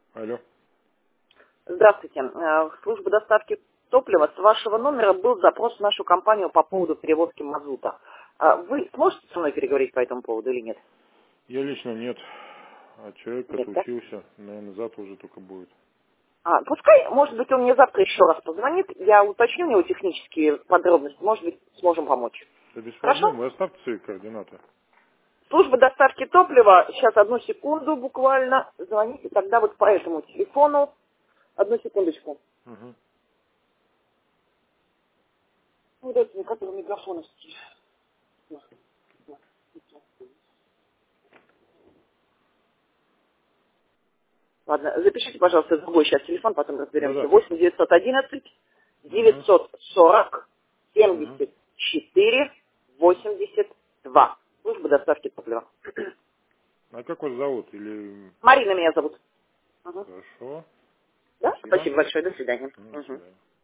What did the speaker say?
Алло. Здравствуйте. В службу доставки топлива с вашего номера был запрос в нашу компанию по поводу перевозки мазута. Вы сможете со мной переговорить по этому поводу или нет? Я лично нет. А человек Нет, да? отлучился. Наверное, завтра уже только будет. Пускай, может быть, он мне завтра еще раз позвонит, я уточню у него технические подробности, может быть, сможем помочь. Да без Хорошо? проблем. Вы оставьте свои координаты. Служба доставки топлива, сейчас одну секунду буквально, звоните тогда вот по этому телефону. Одну секундочку. Угу. Вот это мне который микрофоновский. Ладно, запишите, пожалуйста, другой сейчас телефон, потом разберемся. Да-да, пишу. 8 911 Угу. 940 Угу. 74 82. Служба доставки топлива. А как вас зовут? Или... Марина меня зовут. Мгм. Хорошо. Да? Спасибо. Спасибо большое. До свидания. До Мгм. свидания.